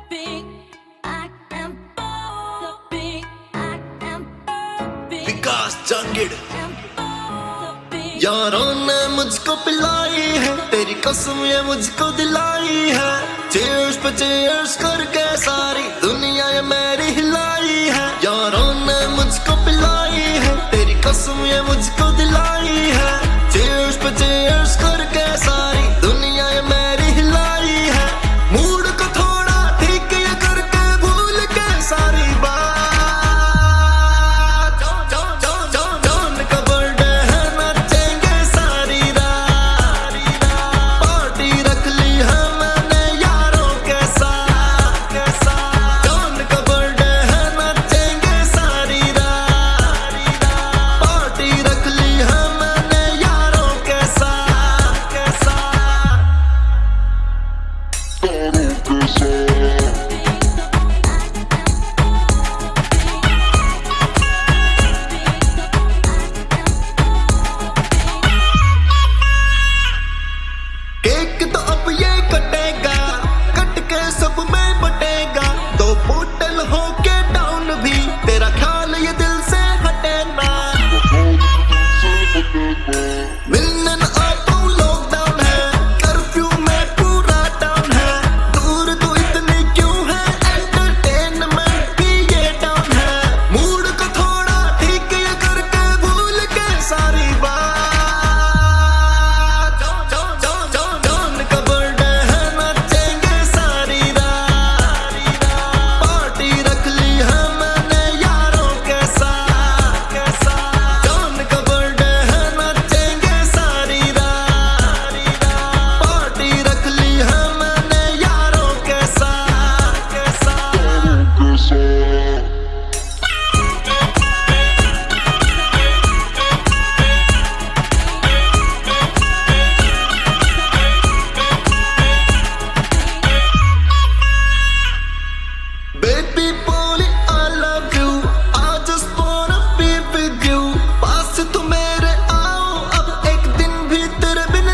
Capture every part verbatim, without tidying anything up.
विकास जांगिड़ यारों ने मुझको पिलाई है, तेरी कसम ये मुझको दिलाई है। चीयर्स पे चीयर्स करके सारी दुनिया ये मेरी हिलाई है। यारों ने मुझको पिलाई है, तेरी कसम ये मुझको दिलाई है। चीयर्स पे चीयर्स करके सारी दुनिया ये मेरी हिलाई है। मूड को थोड़ा ठीक ये करके भूल के सारी बात।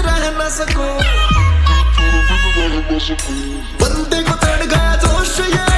बंदे को चढ़ गया जोश ये